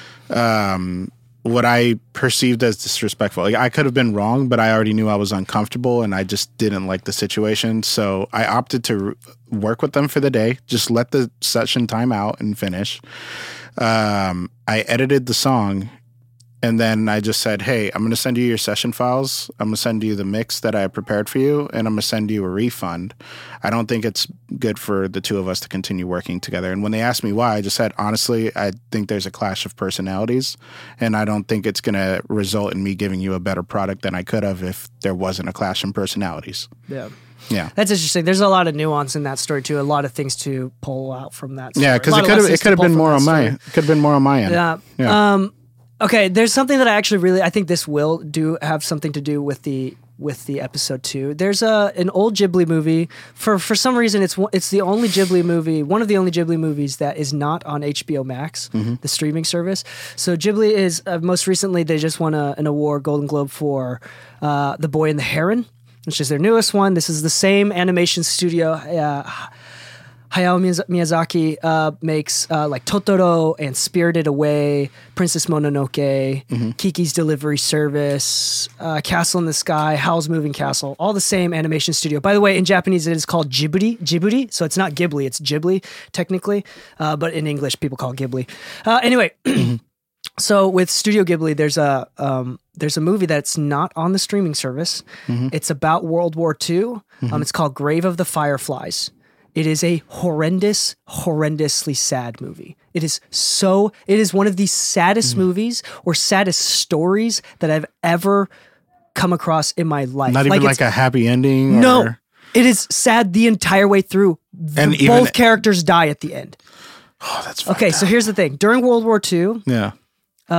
What I perceived as disrespectful. Like, I could have been wrong, but I already knew I was uncomfortable and I just didn't like the situation. So I opted to work with them for the day, just let the session time out and finish. I edited the song, and then I just said, hey, I'm going to send you your session files. I'm going to send you the mix that I prepared for you, and I'm going to send you a refund. I don't think it's good for the two of us to continue working together. And when they asked me why, I just said, honestly, I think there's a clash of personalities, and I don't think it's going to result in me giving you a better product than I could have if there wasn't a clash in personalities. Yeah. Yeah, that's interesting. There's a lot of nuance in that story too. A lot of things to pull out from that story. Yeah, because it could have been more on my end. Yeah. Okay, there's something that I think this will have something to do with the episode too. There's an old Ghibli movie. For some reason, it's the only Ghibli movie, one of the only Ghibli movies that is not on HBO Max, the streaming service. So Ghibli is most recently they just won an award, Golden Globe, for The Boy and the Heron, which is their newest one. This is the same animation studio. Hayao Miyazaki makes like Totoro and Spirited Away, Princess Mononoke, Kiki's Delivery Service, Castle in the Sky, Howl's Moving Castle, all the same animation studio. By the way, in Japanese it is called Ghibli, so it's not Ghibli, it's Ghibli technically, but in English people call it Ghibli. Anyway, so with Studio Ghibli, there's a movie that's not on the streaming service. It's about World War II. It's called Grave of the Fireflies. It is a horrendously sad movie. It is one of the saddest movies or saddest stories that I've ever come across in my life. Not even like a happy ending? No, it is sad the entire way through. And both characters die at the end. Oh, that's fucked okay, up. so here's the thing. During World War II,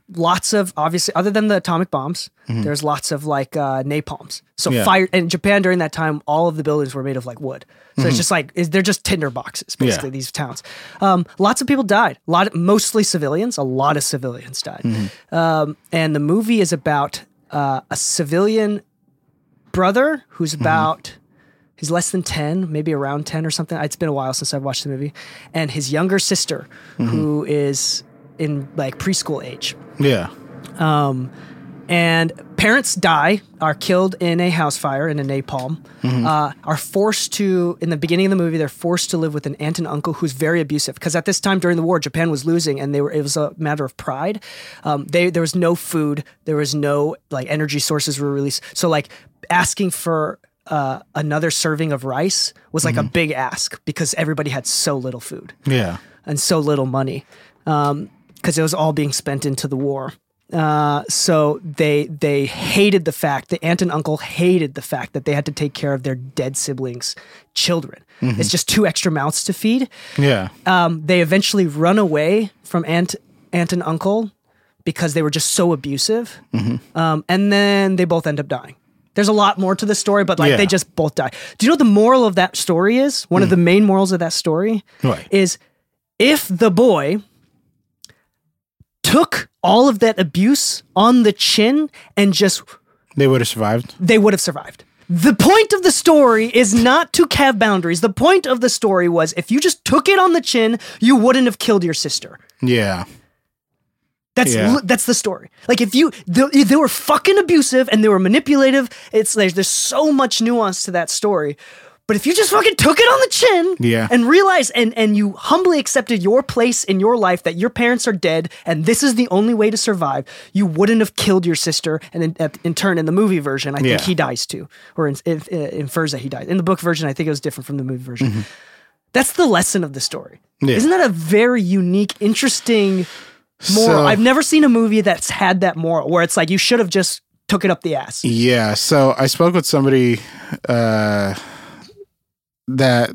lots of, obviously, other than the atomic bombs, there's lots of like napalms. So fire, and Japan during that time, all of the buildings were made of like wood. So it's just like, they're just tinder boxes, basically, these towns. Lots of people died. Mostly civilians. A lot of civilians died. And the movie is about a civilian brother who's about, he's less than 10, maybe around 10 or something. It's been a while since I've watched the movie. And his younger sister, who is in like preschool age. Yeah. And parents are killed in a house fire in a napalm, are forced to, in the beginning of the movie, they're forced to live with an aunt and uncle who's very abusive. Because at this time during the war, Japan was losing and it was a matter of pride. There was no food. There was no like energy sources were released. So like asking for another serving of rice was like a big ask because everybody had so little food. Yeah. And so little money. Because it was all being spent into the war. So they hated the fact, the aunt and uncle hated the fact that they had to take care of their dead siblings' children. It's just 2 extra mouths to feed. Yeah. They eventually run away from aunt and uncle because they were just so abusive. And then they both end up dying. There's a lot more to the story, but like they just both die. Do you know what the moral of that story is? One of the main morals of that story is if the boy took all of that abuse on the chin and just... They would have survived? They would have survived. The point of the story is not to have boundaries. The point of the story was if you just took it on the chin, you wouldn't have killed your sister. Yeah. That's the story. Like if they were fucking abusive and they were manipulative, it's like there's so much nuance to that story. But if you just fucking took it on the chin and realized and you humbly accepted your place in your life that your parents are dead and this is the only way to survive, you wouldn't have killed your sister. And in turn, in the movie version, I think he dies too, or infers that he dies. In the book version, I think it was different from the movie version. That's the lesson of the story. Yeah. Isn't that a very unique, interesting moral? I've never seen a movie that's had that moral where it's like you should have just took it up the ass. Yeah. So I spoke with somebody... that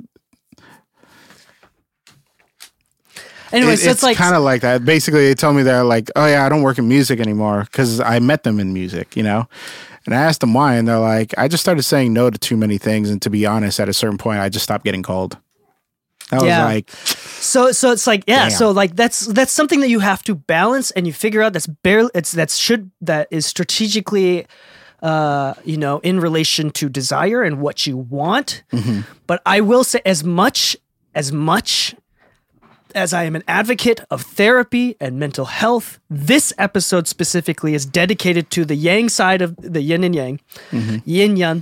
anyway, so it's like kind of like that. Basically, they told me they're like, oh yeah, I don't work in music anymore because I met them in music, And I asked them why, and they're like, I just started saying no to too many things, and to be honest, at a certain point, I just stopped getting called. I was like, so it's like, yeah, damn. So like that's something that you have to balance, and you figure out that is strategically. In relation to desire and what you want. But I will say as much as I am an advocate of therapy and mental health, this episode specifically is dedicated to the yang side of the yin and yang, yin yang,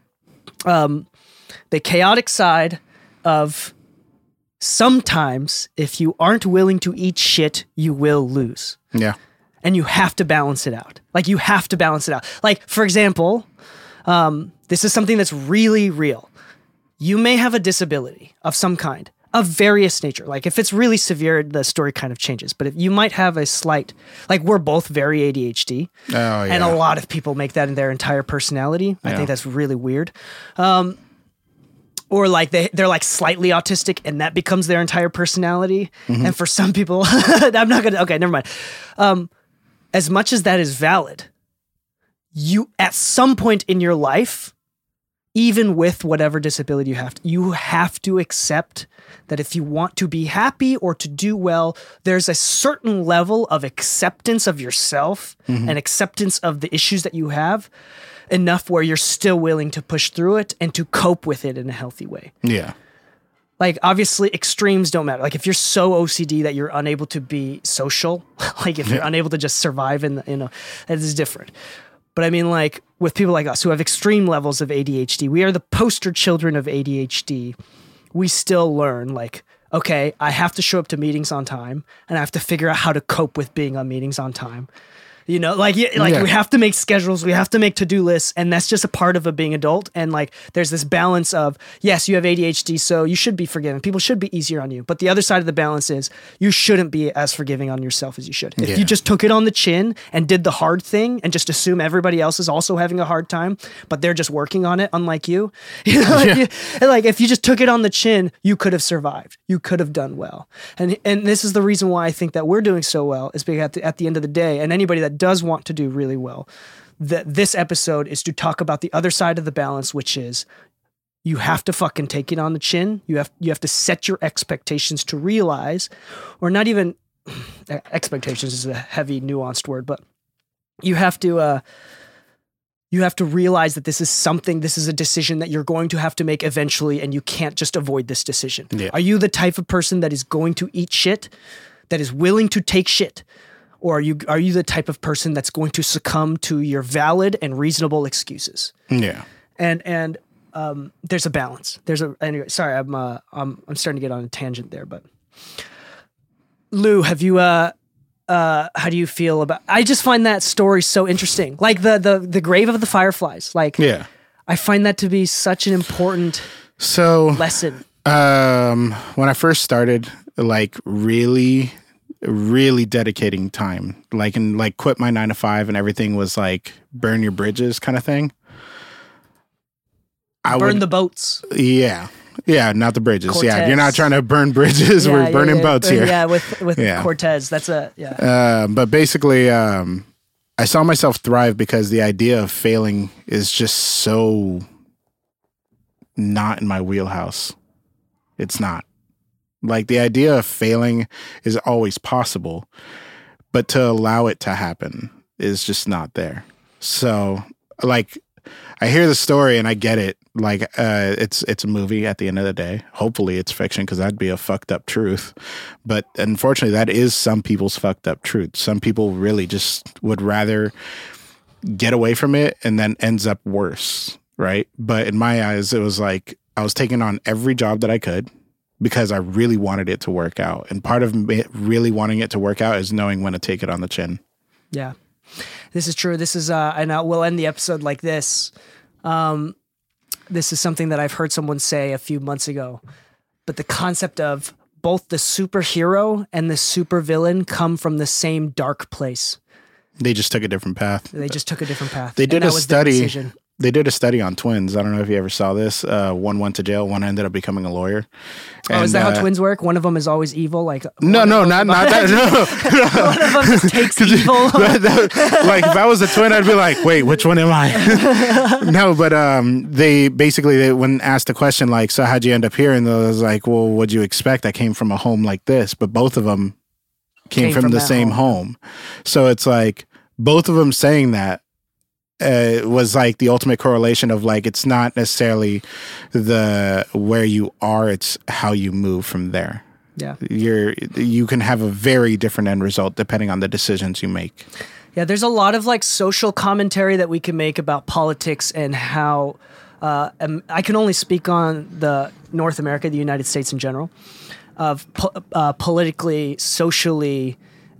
the chaotic side of sometimes if you aren't willing to eat shit, you will lose. Yeah. And you have to balance it out. Like, you have to balance it out. Like, for example, this is something that's really real. You may have a disability of some kind, of various nature. Like, if it's really severe, the story kind of changes. But if you might have a slight... Like, we're both very ADHD. Oh, yeah. And a lot of people make that in their entire personality. I think that's really weird. Or like they're like slightly autistic and that becomes their entire personality. And for some people... I'm not going to... Okay, never mind. As much as that is valid, you at some point in your life, even with whatever disability you have to accept that if you want to be happy or to do well, there's a certain level of acceptance of yourself and acceptance of the issues that you have enough where you're still willing to push through it and to cope with it in a healthy way. Yeah. Like, obviously, extremes don't matter. Like, if you're so OCD that you're unable to be social, like, if you're unable to just survive, that is different. But I mean, like, with people like us who have extreme levels of ADHD, we are the poster children of ADHD. We still learn, like, okay, I have to show up to meetings on time, and I have to figure out how to cope with being on meetings on time. You know, like we have to make schedules, we have to make to-do lists, and that's just a part of being adult. And like, there's this balance of, yes, you have ADHD, so you should be forgiven. People should be easier on you. But the other side of the balance is you shouldn't be as forgiving on yourself as you should. If you just took it on the chin and did the hard thing and just assume everybody else is also having a hard time, but they're just working on it, unlike you. You know, like if you just took it on the chin, you could have survived. You could have done well. And this is the reason why I think that we're doing so well, is because at the end of the day, and anybody that does want to do really well, this episode is to talk about the other side of the balance, which is you have to fucking take it on the chin. You have to set your expectations to realize, or not even expectations is a heavy nuanced word, but you have to realize that this is a decision that you're going to have to make eventually, and you can't just avoid this decision. Yeah. Are you the type of person that is going to eat shit, that is willing to take shit? Or are you the type of person that's going to succumb to your valid and reasonable excuses? Yeah. And there's a balance. Anyway, sorry, I'm starting to get on a tangent there, but Lou, have you how do you feel about? I just find that story so interesting. Like the grave of the fireflies. Like, I find that to be such an important lesson. When I first started, like really dedicating time, like quit my 9 to 5 and everything was like burn your bridges kind of thing. Burn the boats. Yeah. Yeah, not the bridges. Cortez. Yeah, you're not trying to burn bridges. We're burning boats here. Yeah, with Cortez. That's but basically, I saw myself thrive because the idea of failing is just so not in my wheelhouse. It's not. Like, the idea of failing is always possible, but to allow it to happen is just not there. So, like, I hear the story and I get it. Like, it's a movie at the end of the day. Hopefully it's fiction, because that'd be a fucked up truth. But unfortunately, that is some people's fucked up truth. Some people really just would rather get away from it, and then ends up worse, right? But in my eyes, it was like I was taking on every job that I could because I really wanted it to work out. And part of really wanting it to work out is knowing when to take it on the chin. Yeah, this is true. This is, and we'll end the episode like this. This is something that I've heard someone say a few months ago, but the concept of both the superhero and the supervillain come from the same dark place. They just took a different path. They did a study. They did a study on twins. I don't know if you ever saw this. One went to jail. One ended up becoming a lawyer. And, is that how twins work? One of them is always evil? Like not that. No. One of them just takes evil. Like, if I was a twin, I'd be like, wait, which one am I? No, but they when asked the question, like, so how'd you end up here? And they was like, well, what'd you expect? I came from a home like this. But both of them came from the same home. So it's like both of them saying that was like the ultimate correlation of, like, it's not necessarily where you are, it's how you move from there. Yeah. You can have a very different end result depending on the decisions you make. Yeah, there's a lot of like social commentary that we can make about politics and how I can only speak on the North America, the United States in general, of politically, socially,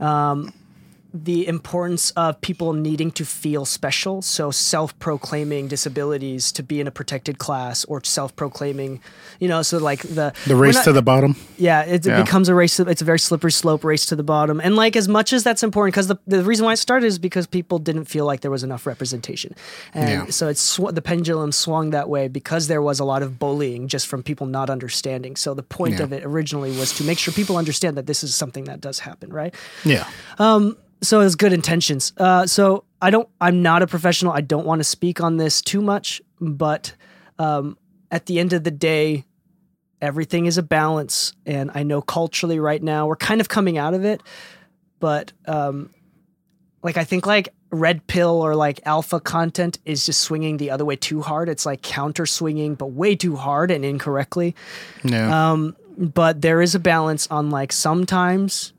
the importance of people needing to feel special. So self-proclaiming disabilities to be in a protected class, or self-proclaiming, so like the race to the bottom. Yeah, it becomes a race. It's a very slippery slope, race to the bottom. And like, as much as that's important, because the reason why it started is because people didn't feel like there was enough representation. And so the pendulum swung that way because there was a lot of bullying just from people not understanding. So the point of it originally was to make sure people understand that this is something that does happen, right? Yeah. So it was good intentions. So I'm not a professional. I don't want to speak on this too much, but at the end of the day, everything is a balance. And I know culturally right now we're kind of coming out of it, but like, I think like red pill or like alpha content is just swinging the other way too hard. It's like counter swinging, but way too hard and incorrectly. Yeah. But there is a balance on, like, sometimes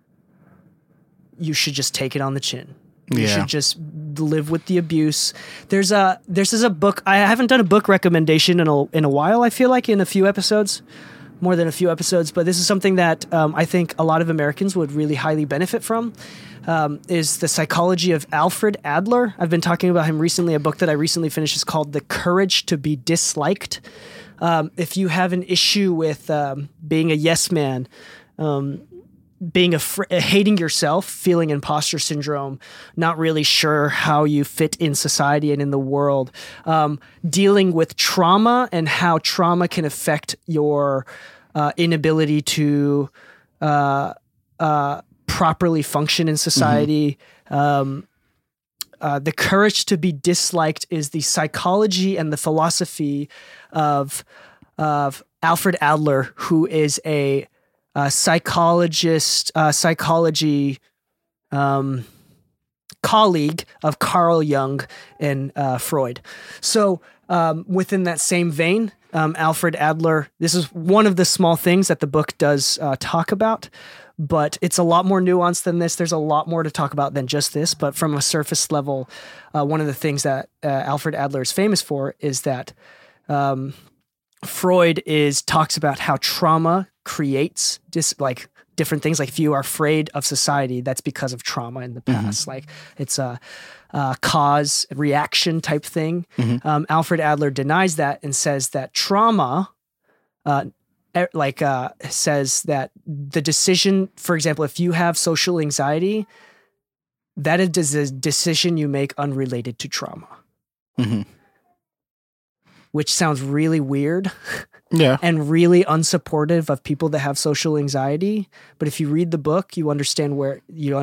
you should just take it on the chin. You should just live with the abuse. There's a book. I haven't done a book recommendation in a while, I feel like, in a few episodes. more than a few episodes, but this is something that I think a lot of Americans would really highly benefit from, is The Psychology of Alfred Adler. I've been talking about him recently. A book that I recently finished is called The Courage to be Disliked. If you have an issue with being a yes man, hating yourself, feeling imposter syndrome, not really sure how you fit in society and in the world, dealing with trauma and how trauma can affect your inability to properly function in society. The Courage to be Disliked is the psychology and the philosophy of Alfred Adler, who is a psychology colleague of Carl Jung and Freud. So within that same vein, Alfred Adler, this is one of the small things that the book does talk about, but it's a lot more nuanced than this. There's a lot more to talk about than just this, but from a surface level, one of the things that Alfred Adler is famous for is that Freud talks about how trauma creates different things. Like if you are afraid of society, that's because of trauma in the past. Like it's a cause reaction type thing. Alfred Adler denies that and says that trauma, says that the decision, for example, if you have social anxiety, that is a decision you make unrelated to trauma. Which sounds really weird. Yeah. And really unsupportive of people that have social anxiety. But if you read the book, you understand where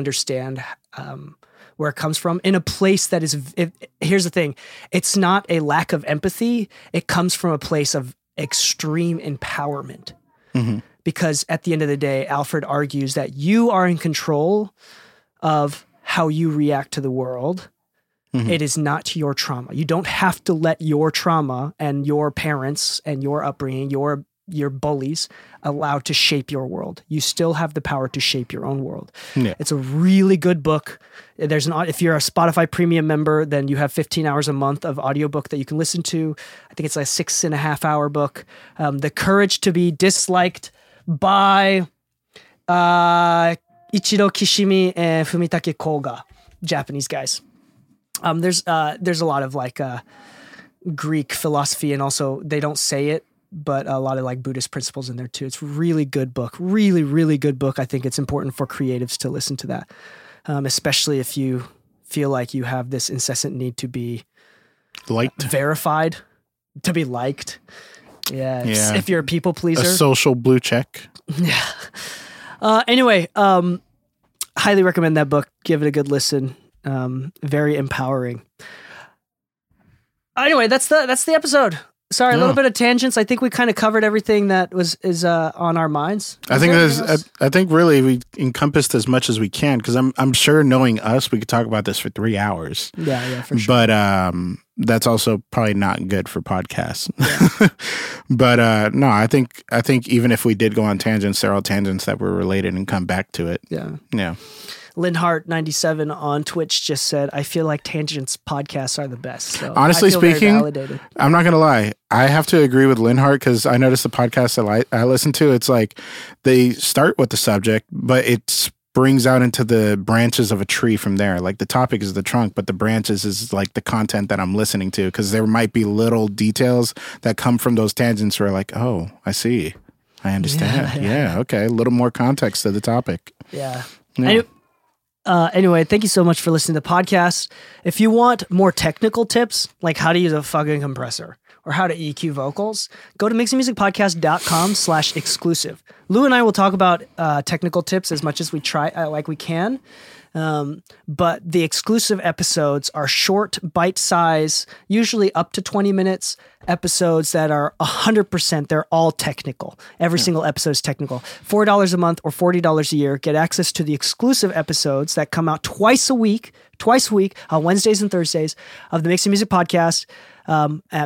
it comes from in a place that is, here's the thing. It's not a lack of empathy. It comes from a place of extreme empowerment. Because at the end of the day, Alfred argues that you are in control of how you react to the world. It is not your trauma. You don't have to let your trauma and your parents and your upbringing, your bullies allowed to shape your world. You still have the power to shape your own world. Yeah. It's a really good book. If you're a Spotify premium member, then you have 15 hours a month of audiobook that you can listen to. I think it's like a 6.5 hour book. The Courage to be Disliked by Ichiro Kishimi and Fumitake Koga, Japanese guys. There's a lot of Greek philosophy, and also they don't say it, but a lot of Buddhist principles in there too. It's a really good book, really, really good book. I think it's important for creatives to listen to that, especially if you feel like you have this incessant need to be liked, verified, to be liked. Yeah. If you're a people pleaser, a social blue check. Yeah. Anyway, highly recommend that book. Give it a good listen. Very empowering. Anyway, that's the episode. Sorry, a little bit of tangents. I think we kind of covered everything that is on our minds. I think really we encompassed as much as we can, because I'm sure, knowing us, we could talk about this for 3 hours. Yeah, for sure. But that's also probably not good for podcasts. Yeah. But no, I think even if we did go on tangents, they're all tangents that were related and come back to it. Yeah. Yeah. Linhart97 on Twitch just said, I feel like tangents podcasts are the best. So honestly speaking, I'm not going to lie. I have to agree with Linhart, because I noticed the podcast that I listen to, it's like they start with the subject, but it springs out into the branches of a tree from there. Like the topic is the trunk, but the branches is like the content that I'm listening to, because there might be little details that come from those tangents where like, oh, I see. I understand. Yeah. Okay. A little more context to the topic. Yeah. Anyway, thank you so much for listening to the podcast. If you want more technical tips, like how to use a fucking compressor or how to EQ vocals, go to mixingmusicpodcast.com/exclusive. Lou and I will talk about technical tips as much as we can. But the exclusive episodes are short, bite-size, usually up to 20 minutes episodes that are 100%. They're all technical. Every single episode is technical. $4 a month or $40 a year. Get access to the exclusive episodes that come out twice a week on Wednesdays and Thursdays of the Mixing Music Podcast at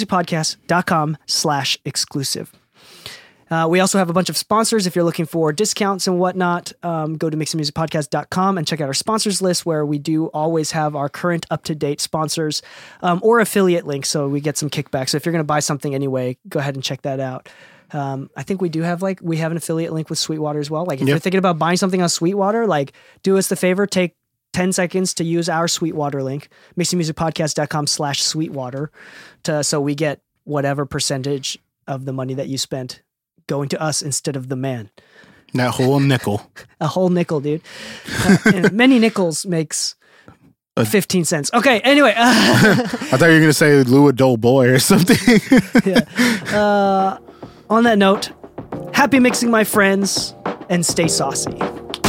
mixingmusicpodcast.com/exclusive. We also have a bunch of sponsors. If you're looking for discounts and whatnot, go to mixingmusicpodcast.com and check out our sponsors list, where we do always have our current up-to-date sponsors or affiliate links, so we get some kickback. So if you're going to buy something anyway, go ahead and check that out. I think we have an affiliate link with Sweetwater as well. Like if you're thinking about buying something on Sweetwater, like do us the favor, take 10 seconds to use our Sweetwater link, mixingmusicpodcast.com/Sweetwater, so we get whatever percentage of the money that you spent going to us instead of the man. That whole nickel. A whole nickel, dude. Many nickels makes 15 cents. Okay, anyway. I thought you were going to say Lou Adole Boy or something. Yeah. On that note, happy mixing, my friends, and stay saucy.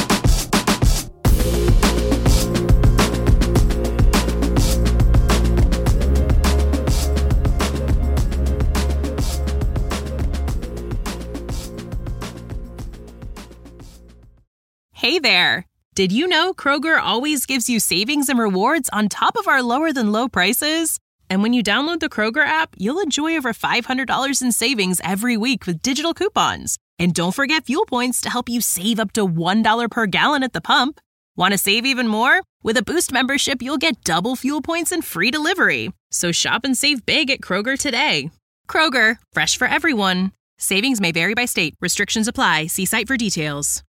Hey there! Did you know Kroger always gives you savings and rewards on top of our lower-than-low prices? And when you download the Kroger app, you'll enjoy over $500 in savings every week with digital coupons. And don't forget fuel points to help you save up to $1 per gallon at the pump. Want to save even more? With a Boost membership, you'll get double fuel points and free delivery. So shop and save big at Kroger today. Kroger, fresh for everyone. Savings may vary by state. Restrictions apply. See site for details.